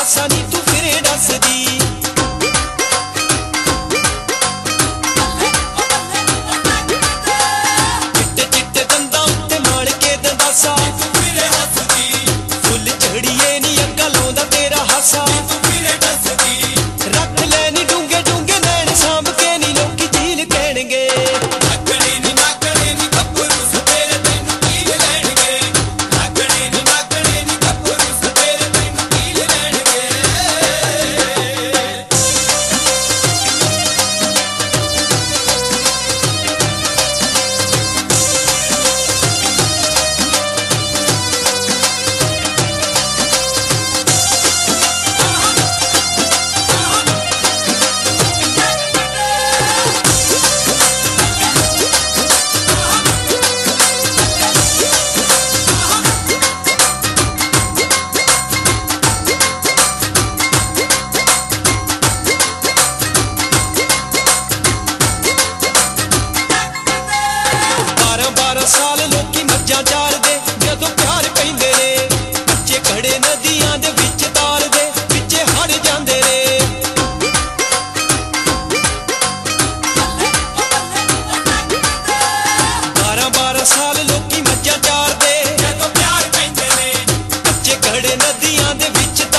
ਹਾਸਾ ਨੀ ਤੂੰ ਫਿਰੇ ਦੱਸਦੀ। ਚਿੱਟੇ ਚਿੱਟੇ ਦੰਦਾਂ ਉੱਤੇ ਮਾਲ ਕੇ ਦੰਦਾਸਾ ਤੂੰ ਫਿਰੇ ਹੱਸਦੀ। ਫੁੱਲ ਝੜੀਏ ਨੀ ਅੱਗਾ ਲਾਉਂਦਾ ਤੇਰਾ ਹਾਸਾ ਤੂੰ ਫਿਰੇ ਦੱਸਦੀ। ਰੱਖ ਲੈ ਨੀ ਡੂੰਗੇ ਡੂੰਗੇ ਨੈਣ ਸਾਂਭ ਕੇ ਨੀ ਲੋਕੀ ਝੀਲ ਕਹਿਣਗੇ। ਸਾਲ ਲੋਕੀ ਮੱਝਾਂ ਚਾਰਦੇ ਜਦੋਂ ਪਿਆਰ ਪੈਂਦੇ ਨੇ। ਬੱਚੇ ਖੜੇ ਨਦੀਆਂ ਦੇ ਵਿੱਚ ਤਾਰਦੇ ਵਿੱਚੇ ਹੜ ਜਾਂਦੇ ਨੇ। 12 ਸਾਲ ਲੋਕੀ ਮੱਝਾਂ ਚਾਰਦੇ ਜਦੋਂ ਪਿਆਰ ਪੈਂਦੇ ਨੇ। ਬੱਚੇ ਖੜੇ ਨਦੀਆਂ ਦੇ ਵਿੱਚ